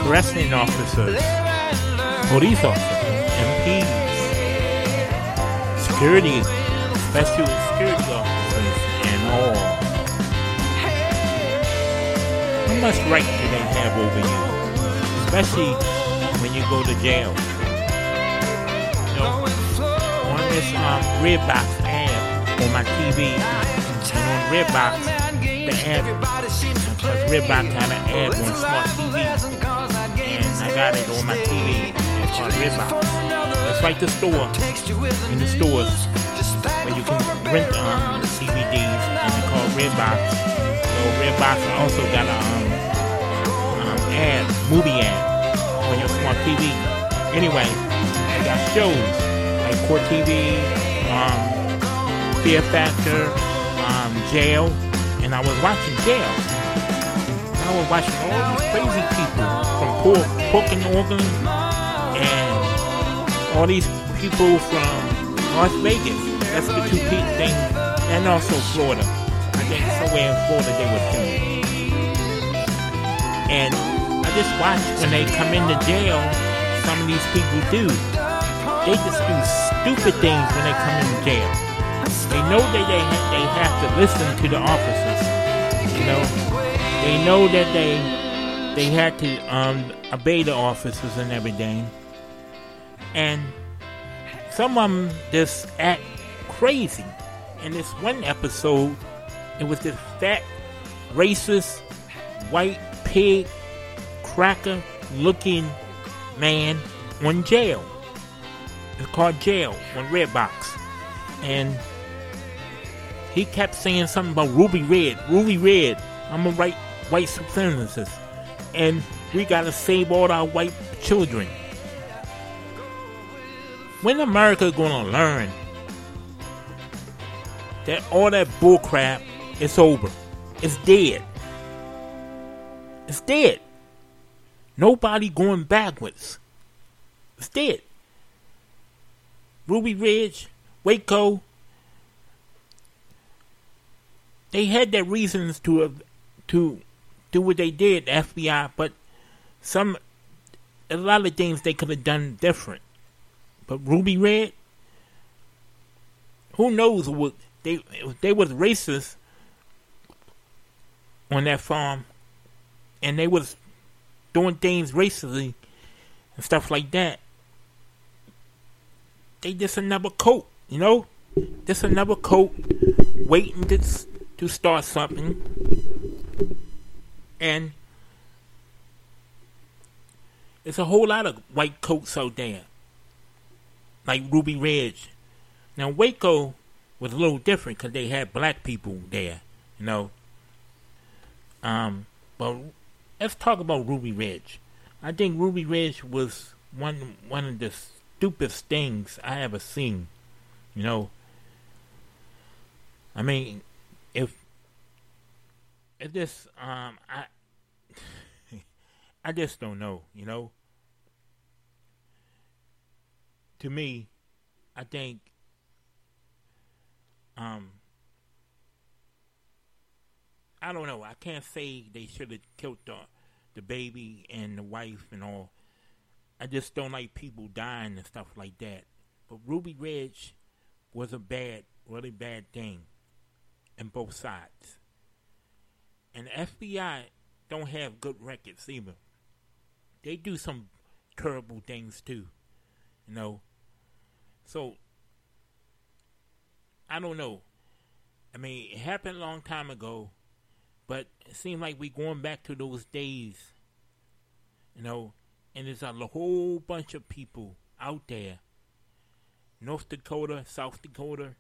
arresting officers, police officers, MPs, security, special security officers, and all. How much right do they have over you? Especially when you go to jail. You know, on this Redbox ad on my TV, and on Redbox, the ad, because Redbox had an ad on Smart TV, and I got it on my TV. It's called Redbox. It's like the store, in the stores, where you can rent DVDs, and it's called Redbox. So Redbox also got a ad, movie ad on your Smart TV. Anyway, they got shows like Court TV, Fear Factor, Jail, and I was watching Jail. I was watching all these crazy people from Pork and Oregon, and all these people from Las Vegas. That's the two key things, and also Florida. I think somewhere in Florida they were filming. And I just watched when they come into jail, some of these people do. They just do stupid things when they come into jail. They know that they have to listen to the officers. You know, they know that they had to obey the officers and everything. And some of them just act crazy. In this one episode, it was this fat, racist, white pig, cracker looking man on Jail. It's called Jail on Redbox. And he kept saying something about Ruby Red. Ruby Red. I'm a white supremacist. And we gotta save all our white children. When America gonna learn that all that bullcrap is over? It's dead. It's dead. Nobody going backwards. It's dead. Ruby Ridge, Waco, they had their reasons to do what they did, the FBI, but a lot of things they could have done different. But Ruby Red, who knows what they was racist on that farm, and they was doing things racistly and stuff like that. They just another coat, you know? Just another coat waiting to start something. And there's a whole lot of white coats out there, like Ruby Ridge. Now Waco was a little different because they had black people there, you know. But let's talk about Ruby Ridge. I think Ruby Ridge was one of the stupidest things I ever seen, you know. I mean, if this, I just don't know, you know. To me, I think, I don't know. I can't say they should have killed the baby and the wife and all. I just don't like people dying and stuff like that. But Ruby Ridge was a really bad thing on both sides. And the FBI don't have good records either. They do some terrible things too, you know. So, I don't know. I mean, it happened a long time ago, but it seems like we're going back to those days, you know. And there's a whole bunch of people out there, North Dakota, South Dakota,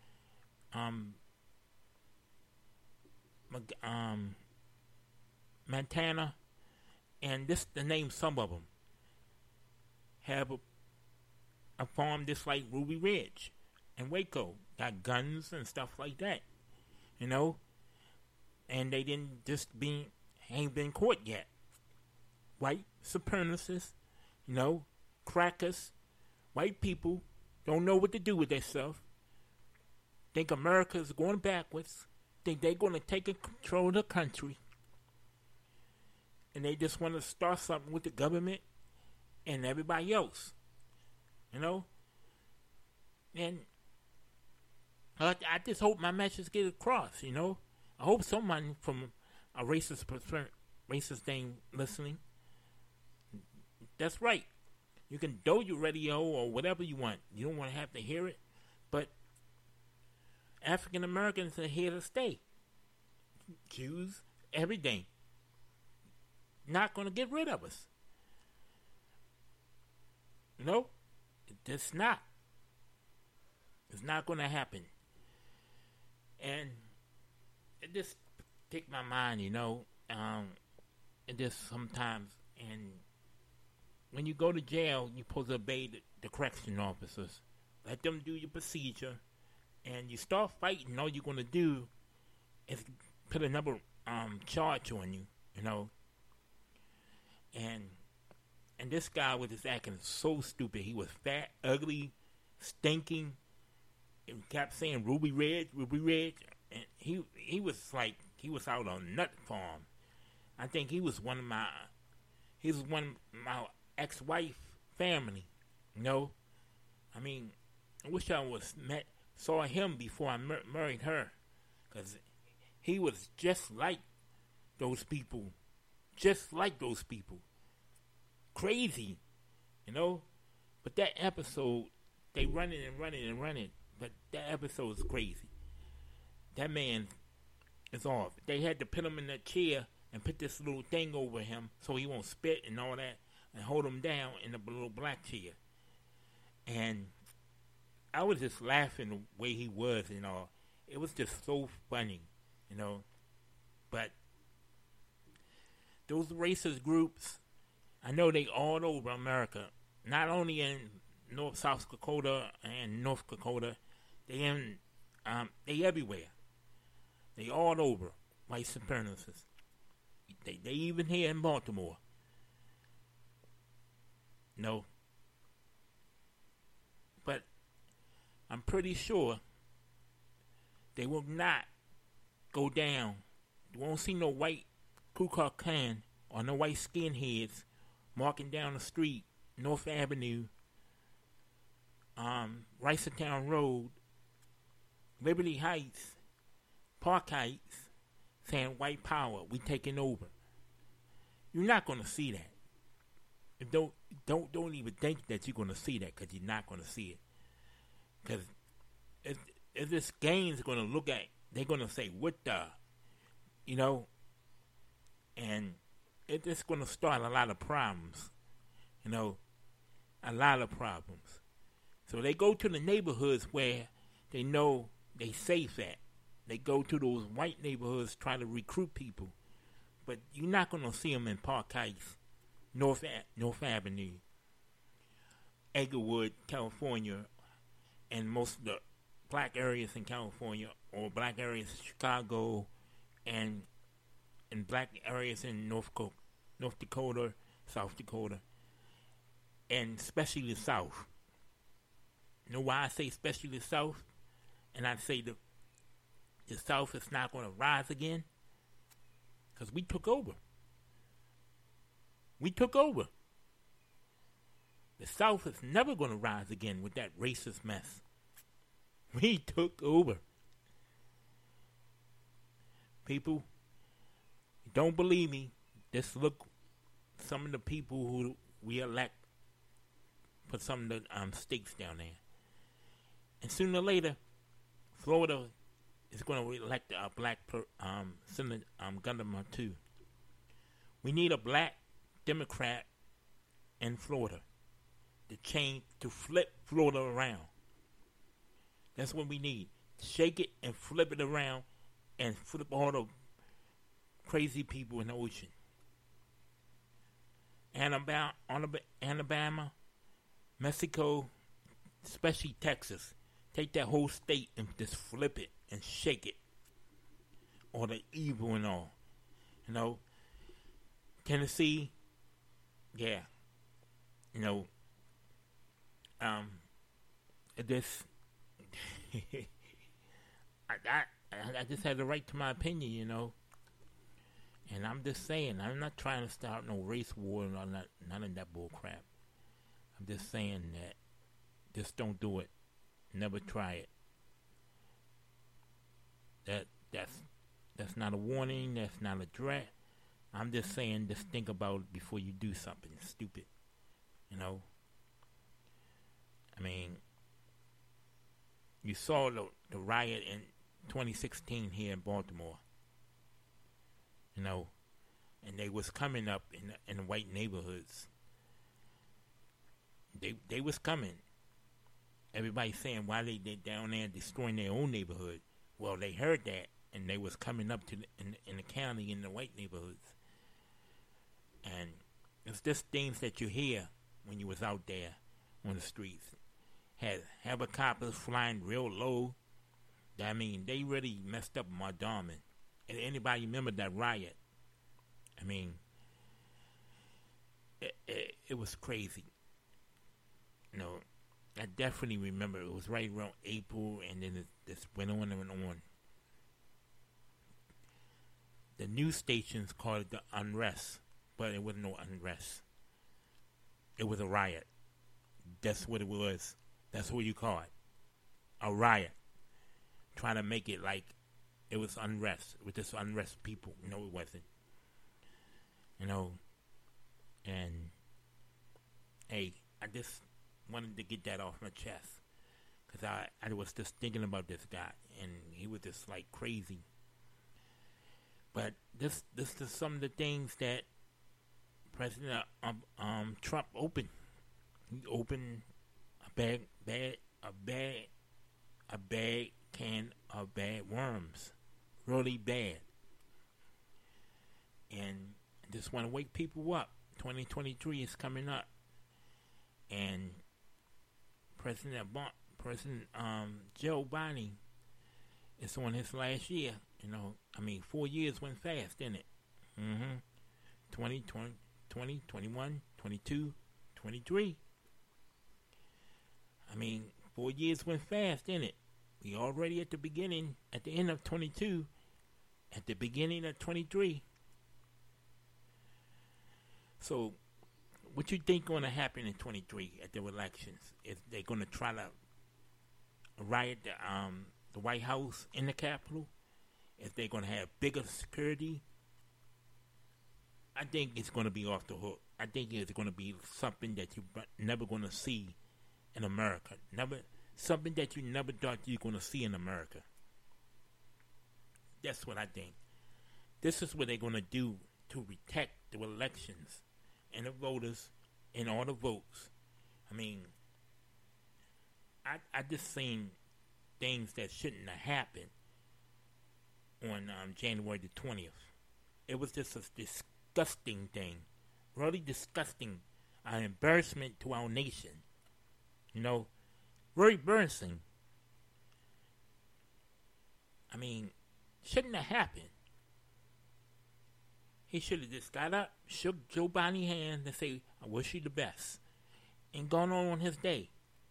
Montana, and this to name some of them, have a farm just like Ruby Ridge and Waco, got guns and stuff like that, you know, and they ain't been caught yet. White supremacists, you know, crackers, white people don't know what to do with themselves. Think America's going backwards. Think they're going to take control of the country. and they just want to start something with the government and everybody else, you know. And I just hope my message get across, you know. I hope someone from a racist thing listening. That's right. You can do your radio or whatever you want. You don't want to have to hear it, but African Americans are here to stay. Jews, everything. Not going to get rid of us. No, it's not. It's not going to happen. And it just take my mind, you know. It just sometimes, and when you go to jail, you're supposed to obey the correction officers. Let them do your procedure, and you start fighting. All you're going to do is put another charge on you, you know. And this guy was just acting so stupid. He was fat, ugly, stinking, and kept saying Ruby Red, and he was like he was out on nut farm. I think he was one of my ex-wife family, you know. I mean, I wish I saw him before I married her, because he was just like those people, crazy, you know. But that episode, they running, but that episode is crazy. That man is off. They had to put him in that chair and put this little thing over him so he won't spit and all that, and hold him down in the little black chair. And I was just laughing the way he was and all. It was just so funny, you know. But those racist groups, I know they all over America. Not only in South Dakota and North Dakota, they everywhere. They all over, white supremacists. They even here in Baltimore. No. But I'm pretty sure they will not go down. You won't see no white Ku Klux Klan or no white skinheads walking down the street, North Avenue, Ricertown Road, Liberty Heights, Park Heights, saying white power, we taking over. You're not going to see that. Don't even think that you're going to see that, because you're not going to see it. Because if this game's going to look at, they're going to say, what the, you know, and it's just going to start a lot of problems, you know, a lot of problems. So they go to the neighborhoods where they know they safe at. They go to those white neighborhoods trying to recruit people. But you're not going to see them in Park Heights, North Avenue, Englewood, California, and most of the black areas in California, or black areas in Chicago, and black areas in North Dakota, South Dakota, and especially the South. You know why I say especially the South? And I say the South is not going to rise again? Because we took over. The South is never going to rise again with that racist mess. We took over. People, don't believe me. Just look some of the people who we elect for some of the states down there. And sooner or later, Florida is going to elect a black Senator Gundam too. We need a black Democrat in Florida to flip Florida around. That's what we need. Shake it and flip it around and flip all the crazy people in the ocean. Alabama, Mexico, especially Texas. Take that whole state and just flip it and shake it. All the evil and all. You know, Tennessee, yeah. You know, this, I just had the right to my opinion, you know. And I'm just saying, I'm not trying to start no race war or none of that bull crap. I'm just saying that just don't do it. Never try it. That's not a warning. That's not a threat. I'm just saying, just think about it before you do something stupid. You know. I mean, you saw the riot in 2016 here in Baltimore. You know, and they was coming up in the white neighborhoods. They was coming. Everybody saying why they down there destroying their own neighborhood. Well, they heard that, and they was coming up to in the county in the white neighborhoods. And it's just things that you hear when you was out there on the streets. Had helicopters flying real low. I mean, they really messed up Mondawmin. And anybody remember that riot? I mean, it was crazy. You know, I definitely remember it was right around April, and then it just went on and on. The news stations called it the unrest, but it wasn't no unrest. It was a riot. That's what it was. That's what you call it. A riot. Trying to make it like it was unrest. With this unrest people. No, it wasn't. You know. And, hey, I just wanted to get that off my chest. Because I was just thinking about this guy. And he was just like crazy. But this is some of the things that President Trump opened. He opened a bad can of bad worms, really bad. And I just want to wake people up. 2023 is coming up, and President Joe Biden is on his last year. You know, I mean, 4 years went fast, didn't it? 20, 21, 22, 23. I mean, 4 years went fast, didn't it? We already at the end of 22, at the beginning of 23. So, what you think going to happen in 23 at the elections? Is they going to try to riot the White House in the Capitol? If they're going to have bigger security? I think it's going to be off the hook. I think it's going to be something that you're never going to see in America. Something that you never thought you were going to see in America. That's what I think. This is what they're going to do to protect the elections and the voters and all the votes. I mean, I just seen things that shouldn't have happened on January the 20th. It was just a disgusting thing. Really disgusting. An embarrassment to our nation. You know, very embarrassing. I mean, shouldn't have happened. He should have just got up, shook Joe Biden's hand and say, I wish you the best. And gone on his day.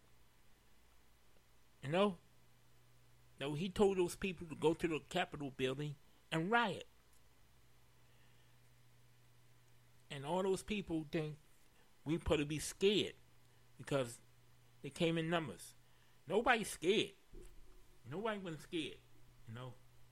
You know? No, he told those people to go to the Capitol building and riot. And all those people think we supposed to be scared because they came in numbers. Nobody's scared. Nobody wasn't scared, you know.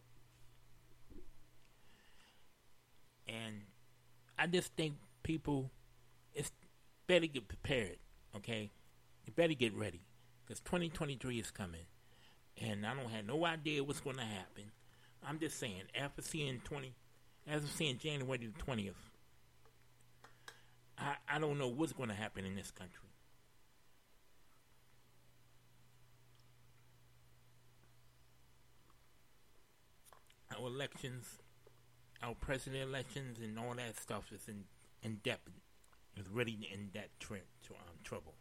And I just think people, it's better get prepared, okay? You better get ready because 2023 is coming. And I don't have no idea what's going to happen. I'm just saying, after seeing January the 20th, I don't know what's going to happen in this country. Our elections, our president elections, and all that stuff is in depth. Is really in that trouble.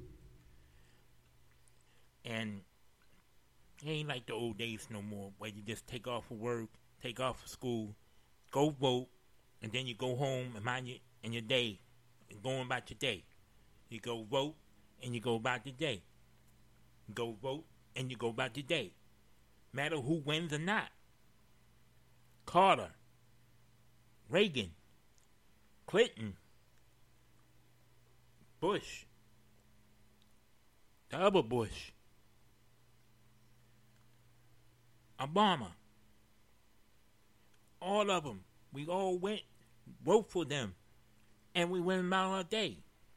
And it ain't like the old days no more, where you just take off of work, take off of school, go vote, and then you go home and mind your day, and going about your day. You go vote, and you go about your day. You go vote, and you go about your day. Matter who wins or not. Carter Reagan, Clinton, Bush, the other Bush, Obama, all of them. We all went, vote for them, and we went about our day.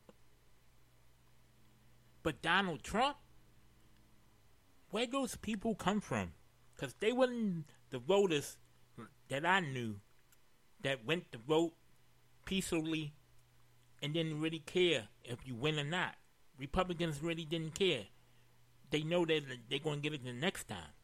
But Donald Trump, where those people come from? Because they weren't the voters that I knew that went to vote peacefully and didn't really care if you win or not. Republicans really didn't care. They know that they're going to get it the next time.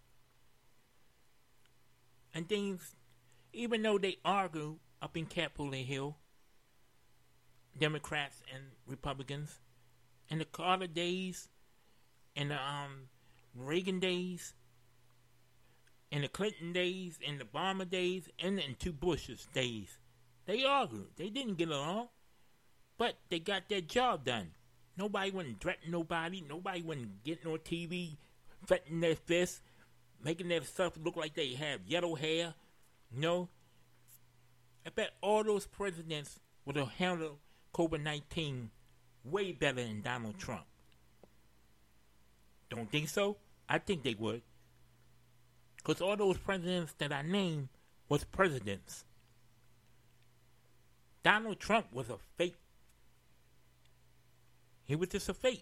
And things, even though they argue up in Capitol Hill, Democrats and Republicans, in the Carter days, in the Reagan days, in the Clinton days, in the Obama days, and in two Bush's days, they argued. They didn't get along, but they got their job done. Nobody wouldn't threaten nobody. Nobody wouldn't get on TV, threatening their fists, making their stuff look like they have yellow hair. I bet all those presidents would have handled COVID-19 way better than Donald Trump. Don't think so? I think they would. Because all those presidents that I named was presidents. Donald Trump was a fake. He was just a fake.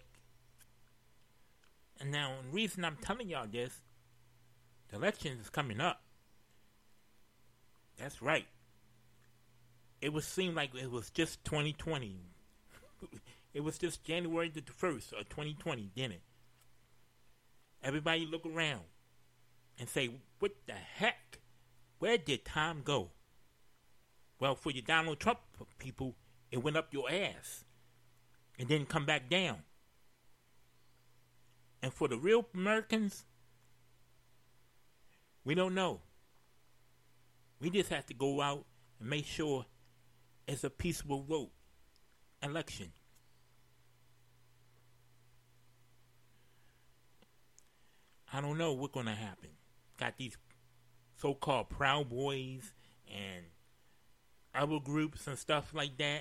And now, the reason I'm telling y'all this, the election is coming up. That's right. It would seem like it was just 2020. It was just January the 1st of 2020, didn't it? Everybody look around and say, what the heck? Where did time go? Well, for you Donald Trump people, it went up your ass and didn't come back down. And for the real Americans, we don't know. We just have to go out and make sure it's a peaceful vote election. I don't know what's going to happen. Got these so-called Proud Boys and other groups and stuff like that.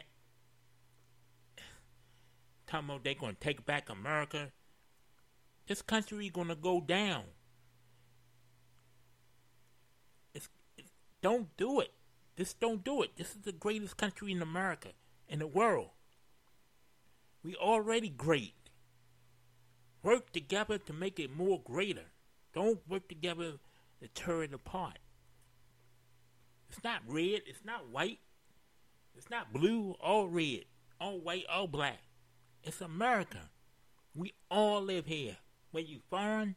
Talking about they're going to take back America. This country is going to go down. Don't do it. Just don't do it. This is the greatest country in America, in the world. We already great. Work together to make it more greater. Don't work together to tear it apart. It's not red. It's not white. It's not blue or red. All white or black. It's America. We all live here. Whether you foreign,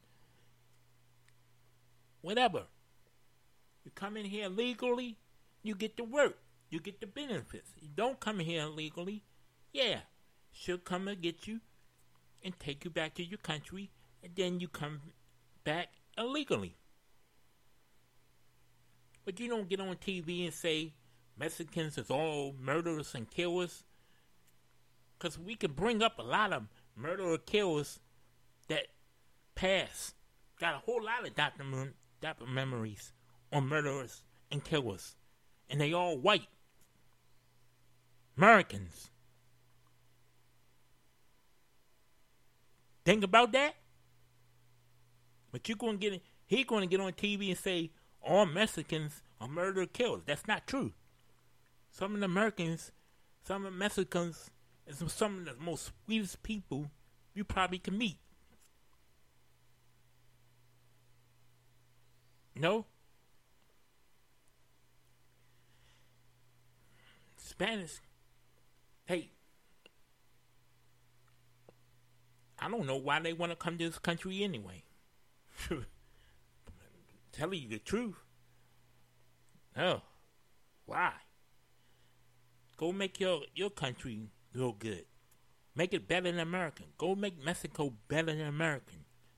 whatever. You come in here legally, you get to work. You get the benefits. You don't come here illegally, yeah, she'll come and get you and take you back to your country, and then you come back illegally. But you don't get on TV and say Mexicans is all murderers and killers. Because we can bring up a lot of murderer killers that pass. Got a whole lot of documentaries on murderers and killers. And they all white. Americans. Think about that. But he's going to get on TV and say all Mexicans are murderer killers. That's not true. Some of the Americans, some of the Mexicans, and some of the most sweetest people you probably can meet. No? Spanish. Hey, I don't know why they want to come to this country anyway. Tell you the truth. Oh, why? Go make your country real good. Make it better than America. Go make Mexico better than America.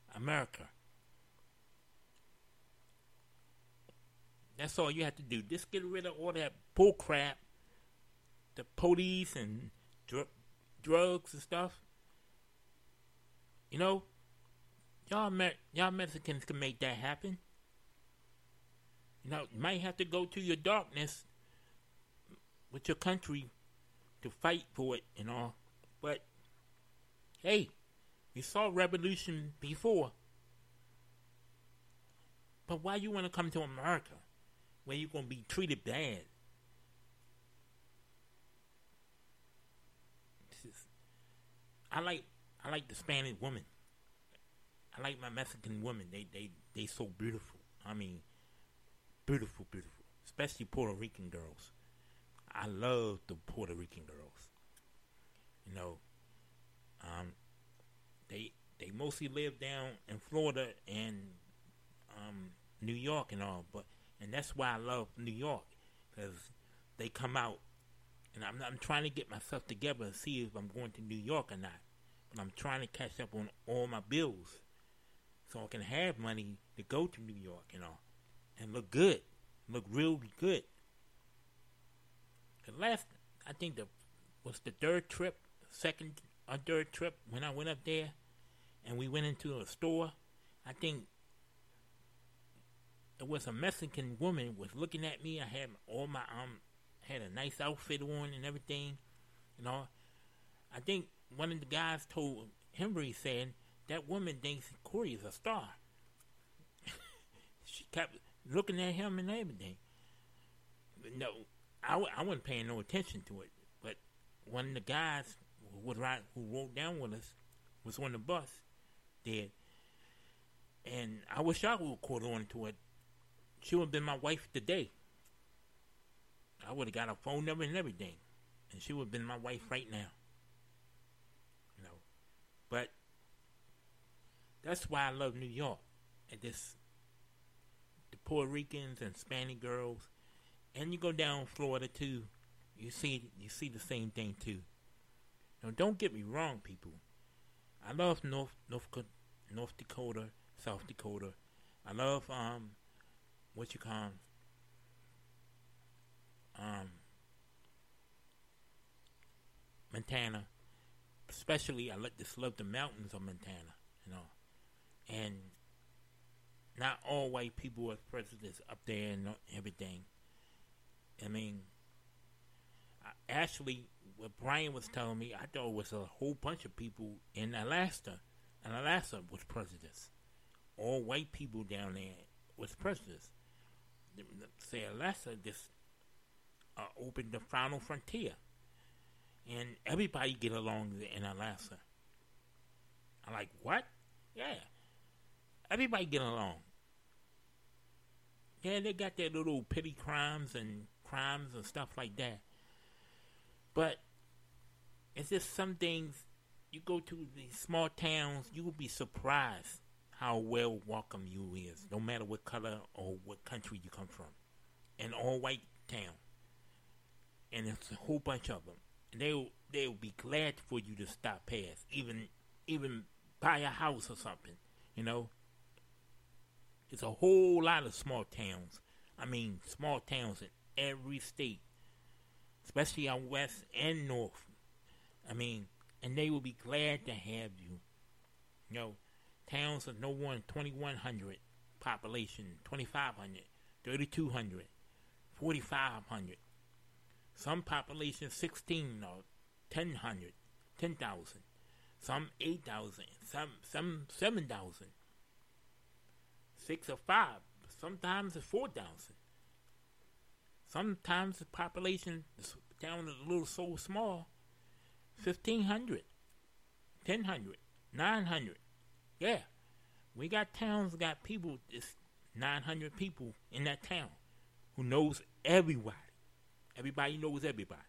That's all you have to do. Just get rid of all that bull crap. The police and drugs and stuff. You know, y'all Mexicans can make that happen. You know, you might have to go to your darkness, with your country to fight for it and all. But hey, we saw revolution before. But why you want to come to America where you're going to be treated bad? I like the Spanish woman. I like my Mexican women. They so beautiful. I mean, beautiful. Especially Puerto Rican girls. I love the Puerto Rican girls. You know, they mostly live down in Florida and New York and all, and that's why I love New York, because they come out, and I'm trying to get myself together and see if I'm going to New York or not. But I'm trying to catch up on all my bills so I can have money to go to New York and all, and look good, look real good. The last, I think was the third trip, second or third trip when I went up there, and we went into a store. I think it was a Mexican woman was looking at me. I had all my had a nice outfit on and everything, you know. I think one of the guys told Henry, saying that woman thinks Corey is a star. She kept looking at him and everything. No, I wasn't paying no attention to it. But one of the guys who rode down with us was on the bus, dead. And I wish I would have caught on to it. She would have been my wife today. I would have got her phone number and everything, and she would have been my wife right now. You know, but that's why I love New York. And the Puerto Ricans and Spanish girls, and you go down Florida too. You see the same thing too. Now, don't get me wrong, people. I love North Dakota, South Dakota. I love Montana. Especially, I just love the mountains of Montana, you know. And not all white people are presidents up there and everything. I mean, actually, what Brian was telling me, I thought it was a whole bunch of people in Alaska. And Alaska was presidents. All white people down there was presidents. Say Alaska just opened the final frontier. And everybody get along in Alaska. I'm like, what? Yeah. Everybody get along. Yeah, they got their little petty crimes and stuff like that. But it's just some things, you go to these small towns, you will be surprised how well welcome you is, no matter what color or what country you come from. An all-white town. And it's a whole bunch of them. And they'll be glad for you to stop past, even buy a house or something, you know. It's a whole lot of small towns. I mean, small towns in every state, especially out west and north. I mean, and they will be glad to have you. You know, towns of no more than 2,100 population, 2,500, 3,200, 4,500. Some population 16 or 1,000, 10,000. Some 8,000. Some 7,000. 6 or 5. Sometimes it's 4,000. Sometimes the population down a little so small, 1,500, 1,000, 900. Yeah, we got towns got people. It's 900 people in that town who knows everybody. Everybody knows everybody.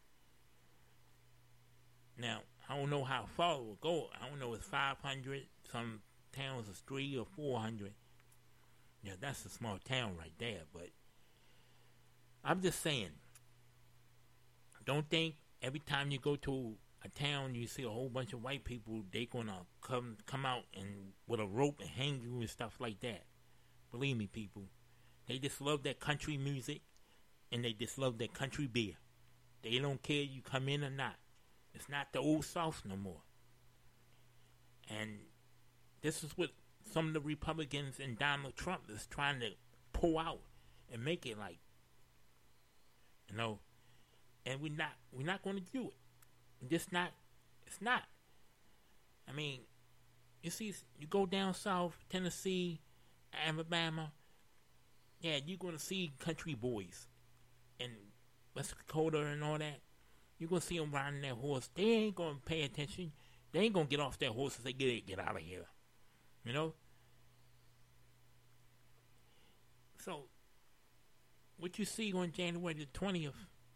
Now, I don't know how far it will go. I don't know if it's 500. Some towns is 300 or 400. Yeah, that's a small town right there. But I'm just saying, don't think every time you go to a town you see a whole bunch of white people, they gonna come out and with a rope and hang you and stuff like that. Believe me, people, they just love that country music. And they just love their country beer. They don't care you come in or not. It's not the old South no more. And this is what some of the Republicans and Donald Trump is trying to pull out and make it like, you know, and we're not going to do it. It's not. I mean, you see, you go down south, Tennessee, Alabama. Yeah, you're going to see country boys in West Dakota and all that. You're going to see them riding their horse. They ain't going to pay attention. They ain't going to get off their horse and say, get out of here. You know? So, what you see on January the 20th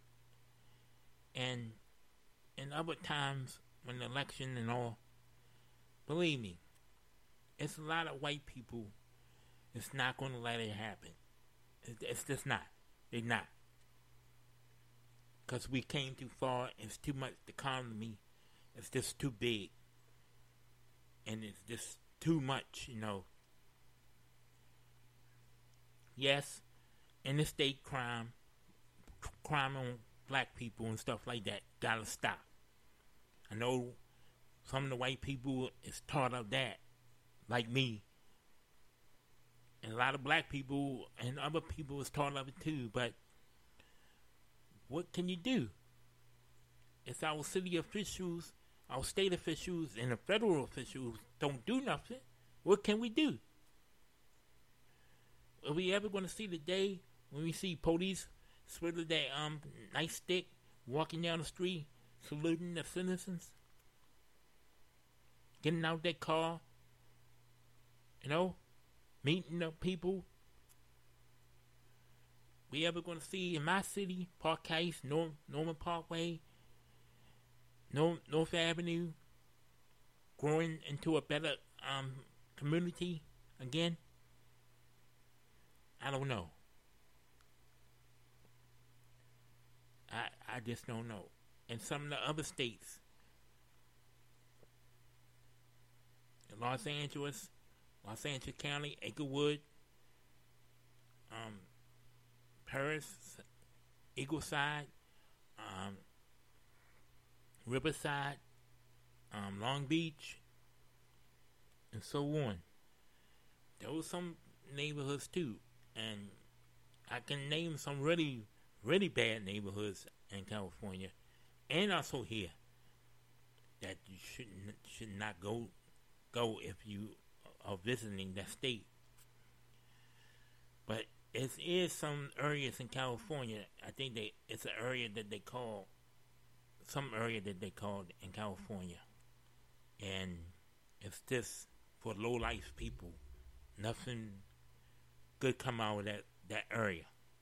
and other times when the election and all, believe me, it's a lot of white people that's not going to let it happen. It's just not. They're not. Because we came too far. It's too much. The economy is just too big. And it's just too much, you know. Yes, interstate crime on black people and stuff like that, gotta stop. I know some of the white people is taught of that, like me. And a lot of black people and other people is taught of it too, but what can you do? If our city officials, our state officials, and the federal officials don't do nothing, what can we do? Are we ever going to see the day when we see police with that nice stick walking down the street, saluting the citizens, getting out their car, you know, meeting the people? We ever going to see in my city, Park Heights, Norman Parkway, North Avenue, growing into a better community again? I don't know. I just don't know. In some of the other states, in Los Angeles County, Inglewood, Paris, Eagleside, Riverside, Long Beach, and so on. There were some neighborhoods too, and I can name some really, really bad neighborhoods in California, and also here, that you should not go if you are visiting that state. But it is some areas in California. I think it's an area that they call in California, and it's just for low life people. Nothing good come out of that area.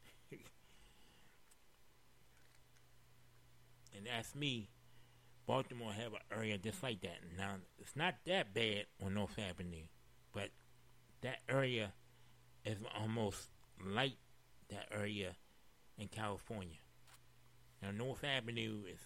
And that's me. Baltimore have an area just like that. Now, it's not that bad on North Avenue, but that area is almost like that area in California. Now, North Avenue is,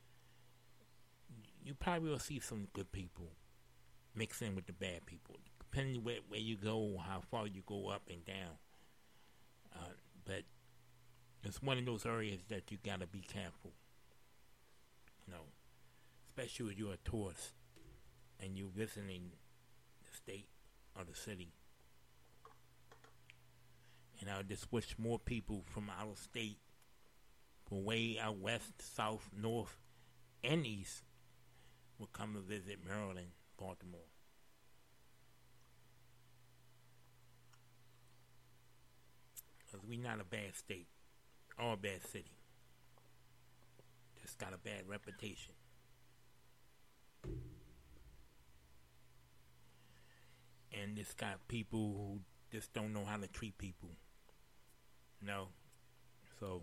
you probably will see some good people mixed in with the bad people, depending where you go, how far you go up and down. But it's one of those areas that you gotta be careful. You know, especially if you're a tourist and you're visiting the state or the city. And I just wish more people from our state, from way out west, south, north, and east, would come to visit Maryland, Baltimore. Because we're not a bad state or a bad city. Just got a bad reputation. And it's got people who just don't know how to treat people. No. So,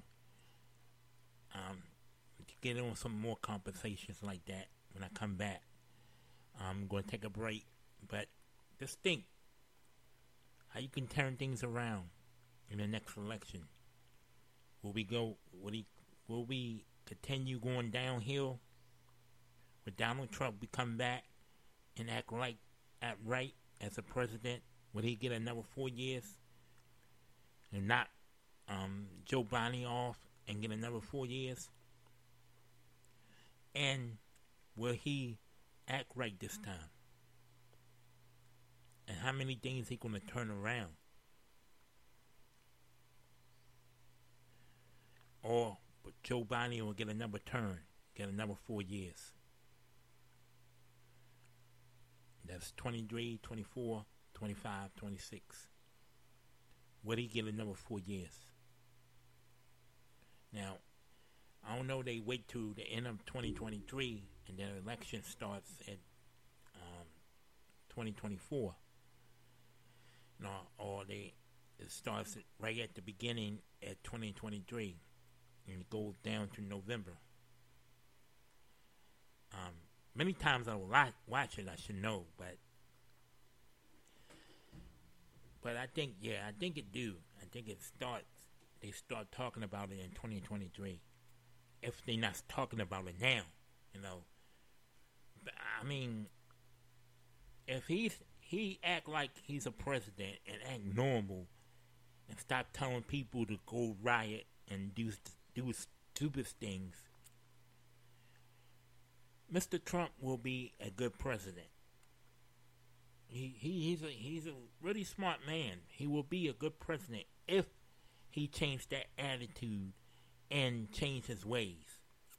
to get on some more conversations like that when I come back, I'm going to take a break. But just think how you can turn things around in the next election. Will we continue going downhill? Will Donald Trump come back and act right as a president? Will he get another 4 years and knock Joe Biden off and get another 4 years? And will he act right this time? And how many things he going to turn around? Or But Joe Biden will get another term, get another 4 years. That's 23, 24, 25, 26. Will he get another 4 years? Now, I don't know, they wait till the end of 2023 and then the election starts at 2024. No, or it starts right at the beginning at 2023 and it goes down to November. Many times I will watch it, I should know, but I think it do. I think they start talking about it in 2023. If they're not talking about it now, But, I mean, if he act like he's a president and act normal and stop telling people to go riot and do stupid things, Mr. Trump will be a good president. He's a really smart man. He will be a good president if he changed that attitude and changed his ways.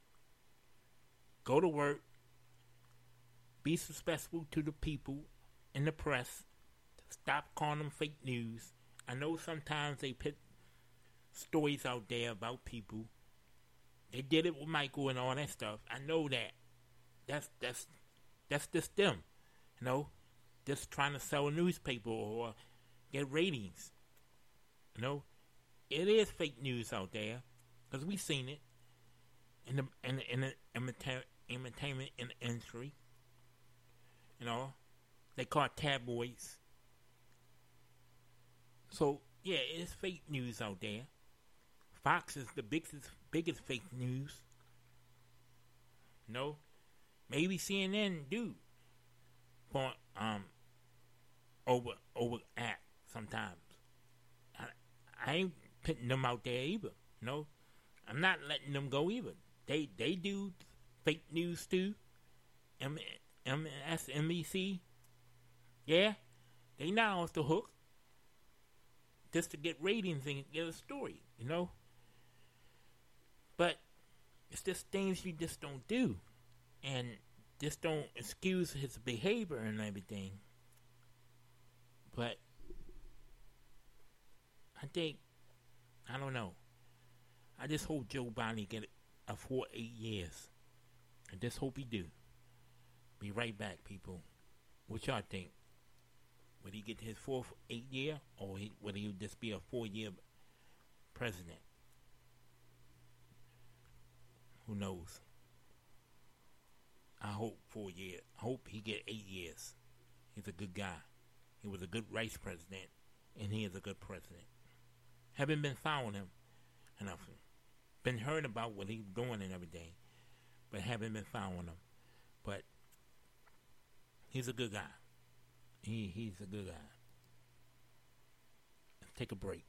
Go to work. Be successful to the people in the press. Stop calling them fake news. I know sometimes they put stories out there about people. They did it with Michael and all that stuff. I know that. That's just them, just trying to sell a newspaper or get ratings. It is fake news out there because we've seen it in the entertainment industry. They call it tabloids. So yeah, it's fake news out there. Fox is the biggest fake news. Maybe CNN do overact sometimes. I ain't putting them out there either. I'm not letting them go either. They do fake news too. MSNBC, yeah, they not off the hook just to get ratings and get a story, But it's just things you just don't do. And just don't excuse his behavior and everything. But I don't know. I just hope Joe Biden get a 4-8 years. I just hope he do. Be right back, people. What y'all think? Would he get his 4th 8 year, or would he just be a 4-year president? Who knows? I hope 4 years. I hope he get 8 years. He's a good guy. He was a good vice president, and he is a good president. Haven't been following him enough. Been heard about what he's doing and everything, but haven't been following him. But he's a good guy. He's a good guy. Let's take a break.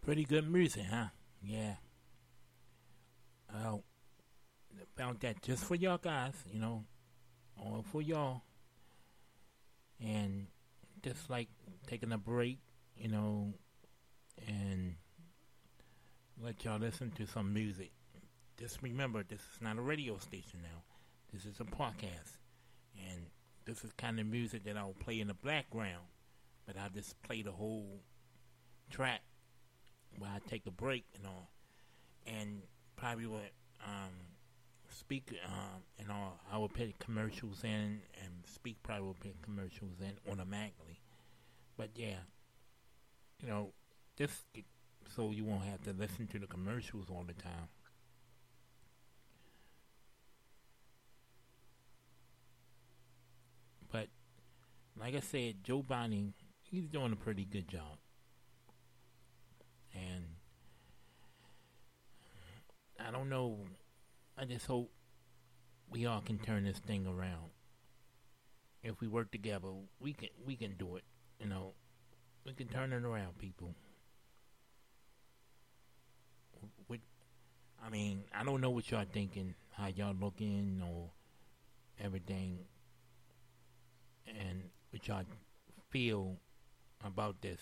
Pretty good music, huh? Yeah. Well, found that just for y'all guys, all for y'all. And just like taking a break, and let y'all listen to some music. Just remember, this is not a radio station now. This is a podcast. And this is kind of music that I'll play in the background. But I'll just play the whole track while I take a break and all. And probably would speak and all. I will put commercials in, and speak probably will put commercials in automatically. But yeah, just so you won't have to listen to the commercials all the time. But like I said, Joe Biden, he's doing a pretty good job. And I don't know, I just hope we all can turn this thing around. If we work together, we can do it. We can turn it around, people. I don't know what y'all thinking, how y'all looking, or everything, and what y'all feel about this.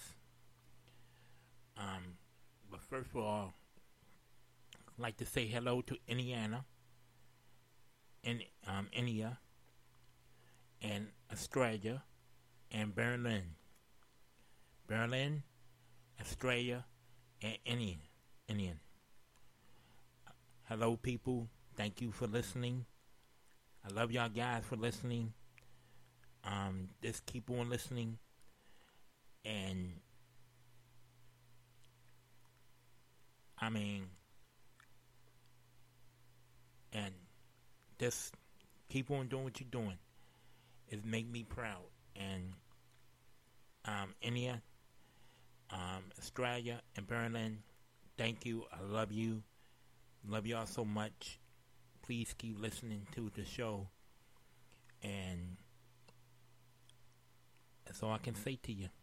But first of all, I'd like to say hello to Indiana, and India, and Australia, and Berlin, Australia, and Indian. Hello, people. Thank you for listening. I love y'all guys for listening. Just keep on listening, and and just keep on doing what you're doing. It make me proud. And India, Australia, and Berlin, thank you. I love you. Love y'all so much. Please keep listening to the show. And that's all I can say to you,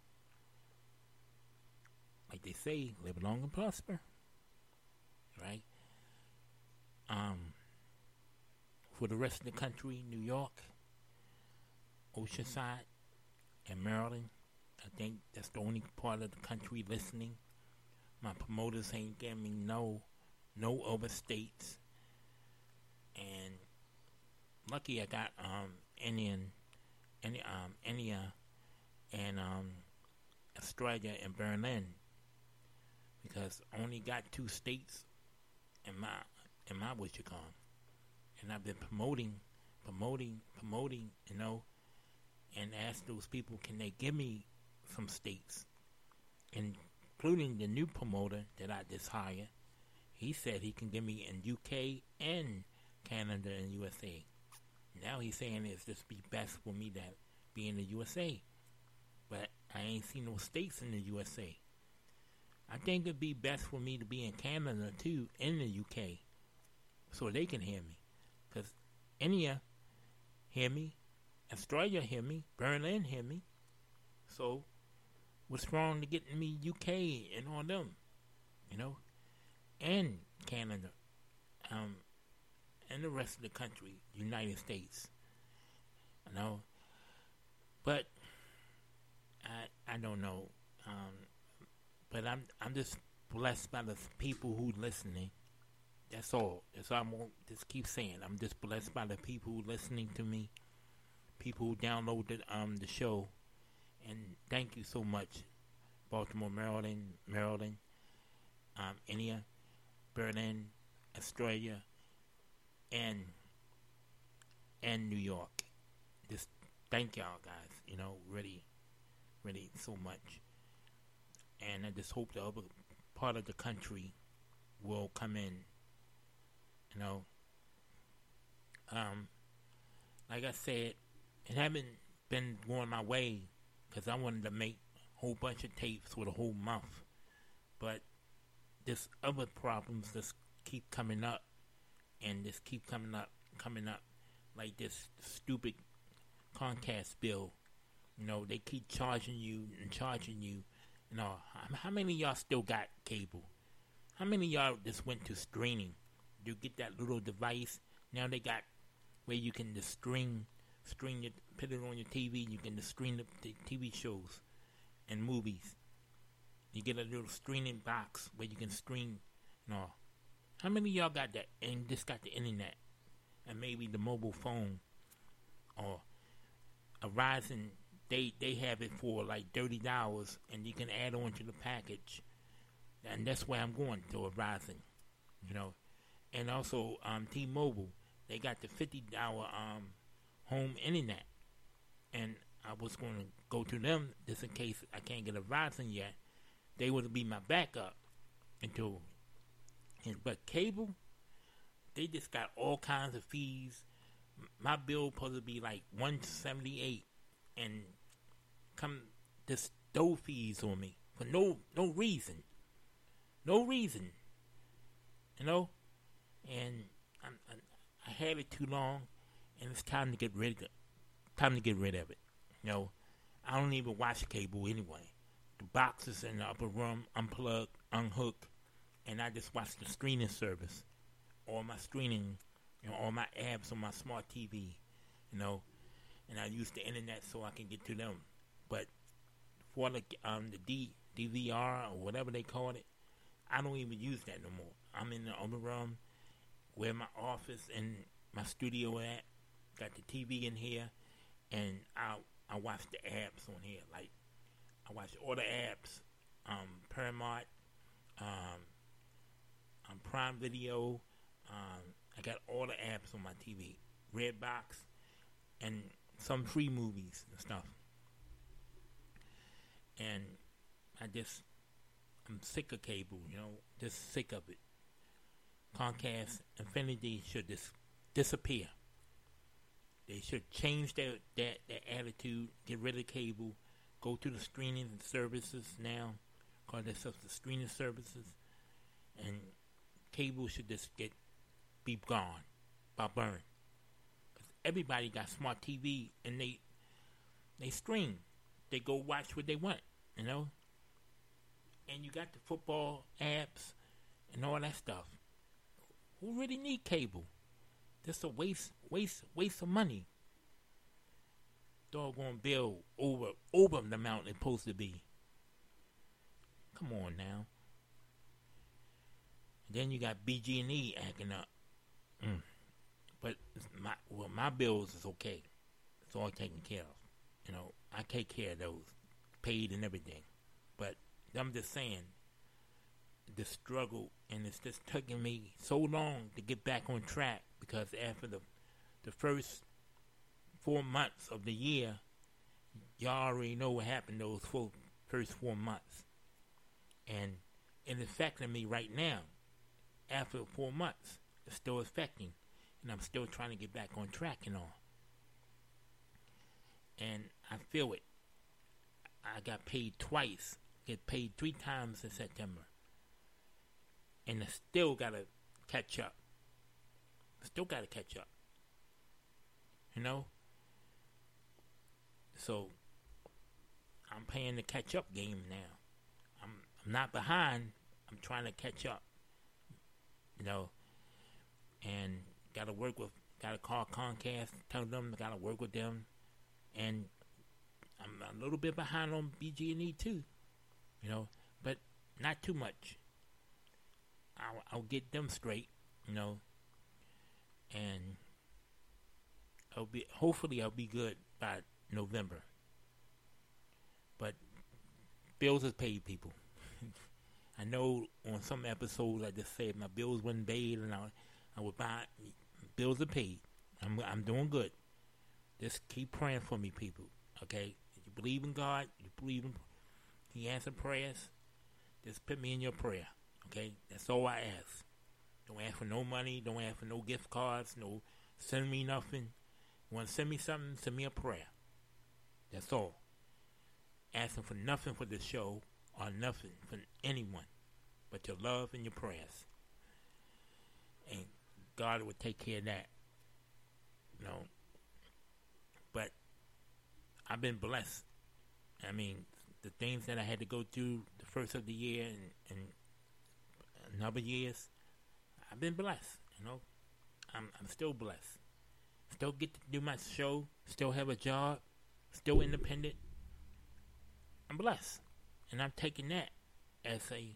Like they say, live long and prosper. Right? For the rest of the country, New York, Oceanside, and Maryland, I think that's the only part of the country listening. My promoters ain't giving me no other states. And lucky I got India and Australia and Berlin, because I only got 2 states in my what you call, and I've been promoting, and ask those people, can they give me some states, including the new promoter that I just hired. He said he can give me in UK and Canada and USA. Now he's saying it's just be best for me to be in the USA. But I ain't seen no states in the USA. I think it'd be best for me to be in Canada too, in the UK, so they can hear me. Because India hear me, Australia hear me, Berlin hear me. So what's wrong to getting me UK and all them, and Canada, and the rest of the country, United States, But I don't know, but I'm just blessed by the people who listening. That's all. That's all I'm gonna just keep saying. I'm just blessed by the people who listening to me, people who downloaded the show, and thank you so much, Baltimore, Maryland, India, Berlin, Australia, and New York. Just thank y'all guys, really so much. And I just hope the other part of the country will come in, like I said, it haven't been going my way, because I wanted to make a whole bunch of tapes for the whole month. But this other problems just keep coming up, and just keep coming up, like this stupid Comcast bill. They keep charging you, How many of y'all still got cable? How many of y'all just went to streaming? You get that little device. Now they got where you can just stream it, put it on your TV. You can just stream the TV shows and movies. You get a little streaming box where you can stream. How many of y'all got that and just got the internet and maybe the mobile phone or a Verizon? They have it for like $30 and you can add on to the package, and that's where I'm going to, a Verizon, and also T-Mobile. They got the $50 home internet, and I was going to go to them just in case I can't get a Verizon yet. They would be my backup but cable, they just got all kinds of fees. My bill supposed to be like $178, and come just throw fees on me for no reason, and I had it too long, and it's time to get rid of it. I don't even watch cable anyway. The box is in the upper room, unplugged, unhooked, and I just watch the streaming service, all my streaming, all my apps on my smart TV, and I use the internet so I can get to them. But for the DVR or whatever they call it, I don't even use that no more. I'm in the other room where my office and my studio at. Got the TV in here, and I watch the apps on here. Like I watch all the apps, Paramount, Prime Video. I got all the apps on my TV, Redbox, and some free movies and stuff. And I'm sick of cable, just sick of it. Comcast, Infinity should disappear. They should change their attitude, get rid of cable, go to the streaming services now, call themselves the streaming services, and cable should just be gone, by burn. Everybody got smart TV, and they stream. They go watch what they want, And you got the football apps and all that stuff. Who really need cable? Just a waste of money. Doggone bill over the amount it's supposed to be. Come on now. Then you got BG&E acting up. But my bills is okay. It's all taken care of. I take care of those, paid and everything. But I'm just saying, the struggle, and it's just taking me so long to get back on track, because after the first 4 months of the year, y'all already know what happened those first 4 months. And it's affecting me right now. After 4 months, it's still affecting. And I'm still trying to get back on track and all. And I feel it. I got paid twice. Get paid 3 times in September. And I still got to catch up. So, I'm playing the catch-up game now. I'm not behind. I'm trying to catch up. And got to call Comcast, tell them I got to work with them. And I'm a little bit behind on BG&E too. But not too much. I'll get them straight, and hopefully I'll be good by November. But bills is paid, people. I know on some episodes I just said my bills wasn't paid, and I would buy. Bills are paid. I'm doing good. Just keep praying for me, people. Okay? If you believe in God, you believe in He answers prayers, just put me in your prayer. Okay? That's all I ask. Don't ask for no money. Don't ask for no gift cards. No, send me nothing. You want to send me something? Send me a prayer. That's all. Asking for nothing for the show or nothing from anyone but your love and your prayers. And God will take care of that. But I've been blessed. I mean, the things that I had to go through the first of the year and another years, I've been blessed. I'm still blessed. Still get to do my show. Still have a job. Still independent. I'm blessed, and I'm taking that as a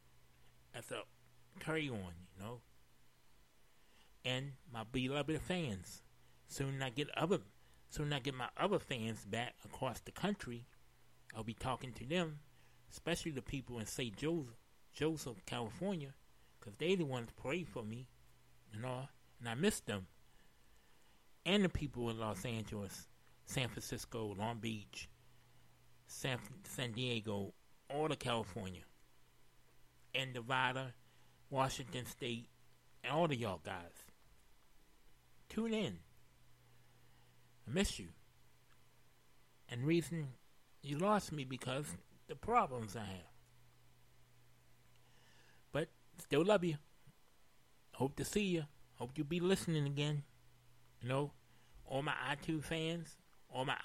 carry on, And my beloved fans. Soon I get my other fans back across the country. I'll be talking to them, especially the people in St. Joseph, California, because they the ones pray for me, and I miss them. And the people in Los Angeles, San Francisco, Long Beach, San Diego, all of California, and Nevada, Washington State, and all of y'all guys. Tune in. I miss you. And reason you lost me because the problems I have. But still love you. Hope to see you. Hope you'll be listening again. All my iTunes fans, all my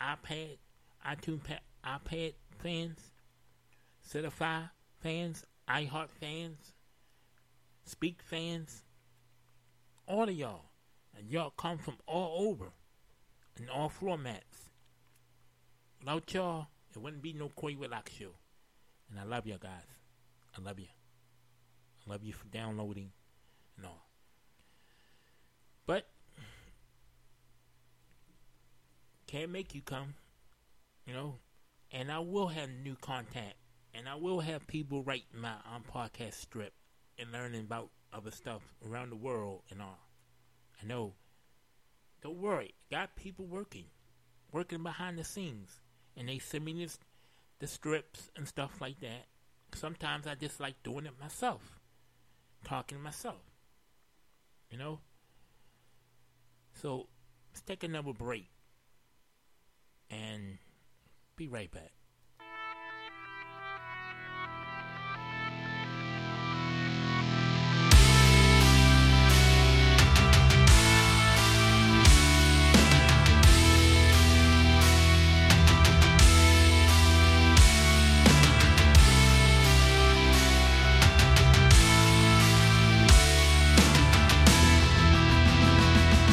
iPad fans, Certify fans, iHeart fans, Speak fans, all of y'all. And y'all come from all over, in all formats. Without y'all, it wouldn't be no Koi Relax show. And I love y'all guys. I love you. I love you for downloading and all. But can't make you come, and I will have new content, and I will have people write my podcast strip and learning about other stuff around the world and all. I know. Don't worry. Got people working behind the scenes, and they send me the strips and stuff like that. Sometimes I just like doing it myself, talking to myself, So let's take another break. And be right back.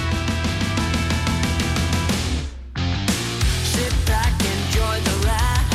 Sit back, enjoy the ride.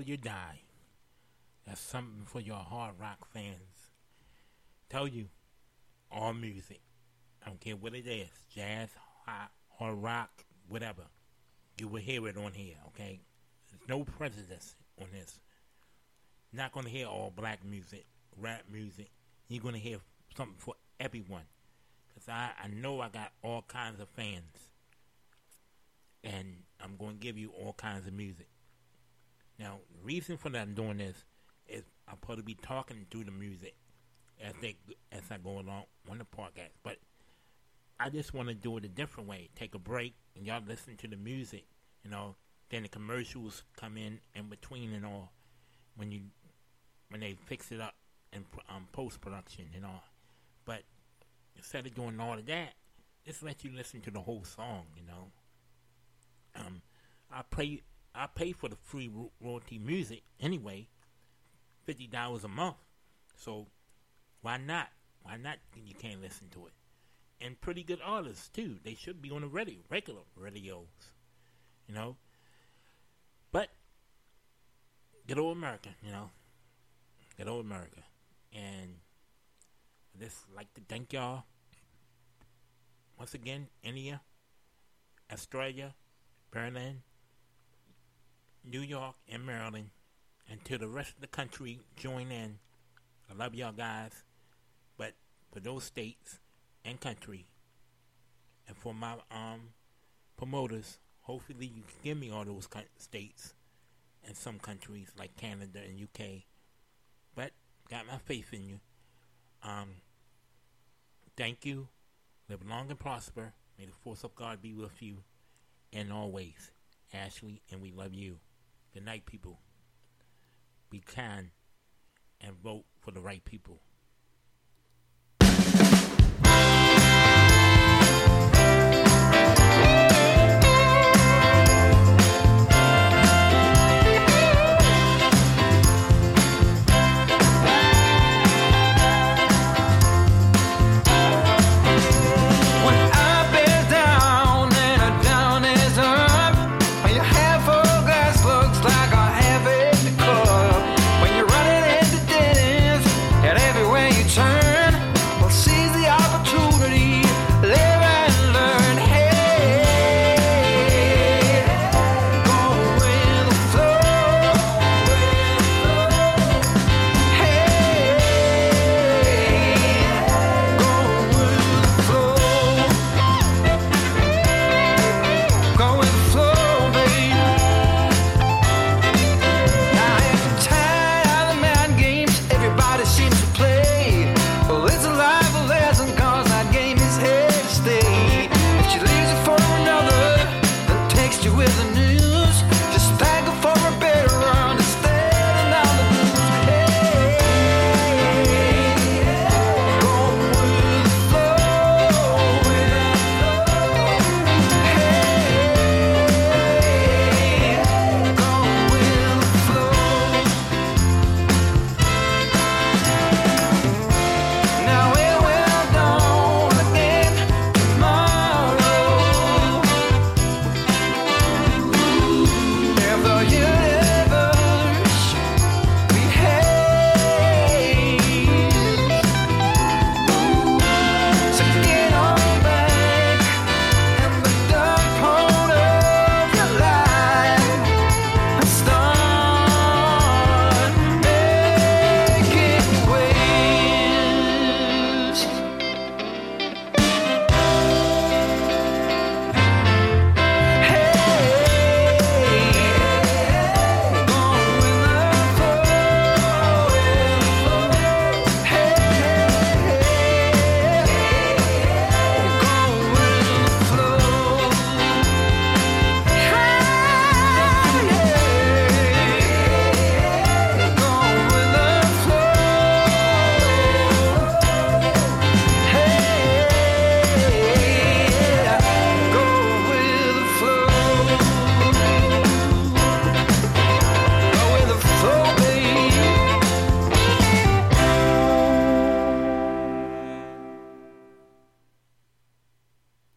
Till You Die. That's something for your hard rock fans. Tell you, all music. I don't care what it is. Jazz, hard rock, whatever. You will hear it on here, okay? There's no prejudice on this. Not going to hear all black music, rap music. You're going to hear something for everyone. Because I know I got all kinds of fans. And I'm going to give you all kinds of music. Now, the reason for that I'm doing this is I'm supposed to be talking through the music as I go along on the podcast. But I just want to do it a different way. Take a break and y'all listen to the music, you know. Then the commercials come in between and all when they fix it up in post-production and all. But instead of doing all of that, just let you listen to the whole song, you know. I pay for the free royalty music anyway, $50 a month. So why not? Why not? You can't listen to it. And pretty good artists too. They should be on the regular radios, you know. But good old America, you know. Good old America. And I just like to thank y'all once again. India, Australia, Berlin, New York, and Maryland, and to the rest of the country, join in. I love y'all guys, but for those states and country, and for my promoters, hopefully you can give me all those states and some countries like Canada and UK. But got my faith in you. Thank you. Live long and prosper. May the force of God be with you, and always, Ashley, and we love you. Good night, people. Be kind and vote for the right people.